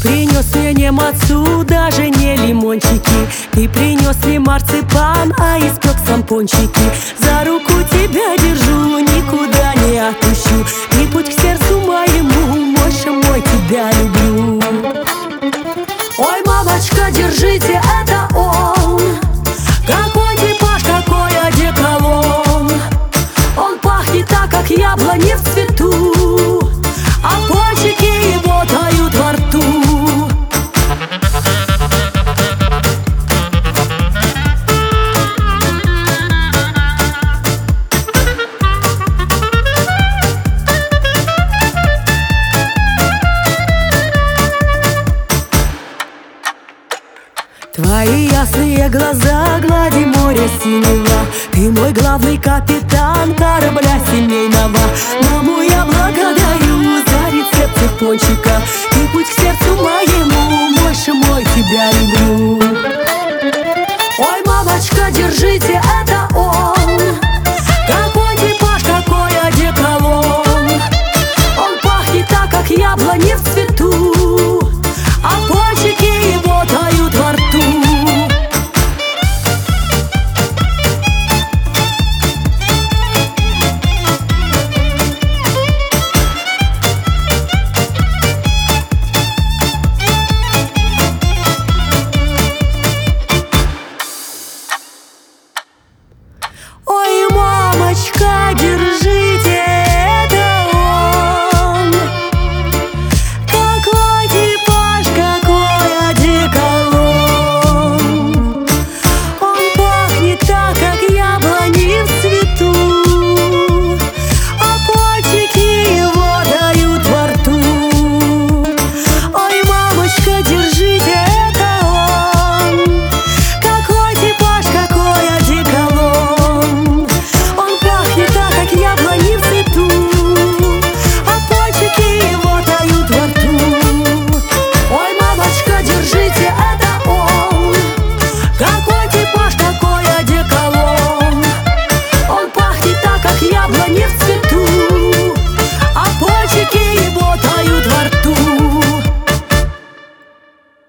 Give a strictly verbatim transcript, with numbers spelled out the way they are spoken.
принес мне не мацу, даже не лимончики. Ты принес не марципан, а испек сам пончики. За руку тебя держу, никуда не отпущу. Ты путь к сердцу моему, больше мой, тебя люблю. Ой, мамочка, держите, это он. Какой типаж, какой одеколон. Он пахнет так, как яблони в цвету, а пончики его тают во рту. Твои ясные глаза, глади море синего. Ты мой главный капитан корабля семейного. Маму я благодарю за рецепты пончика. Ты путь к сердцу моему, больше мой, тебя люблю.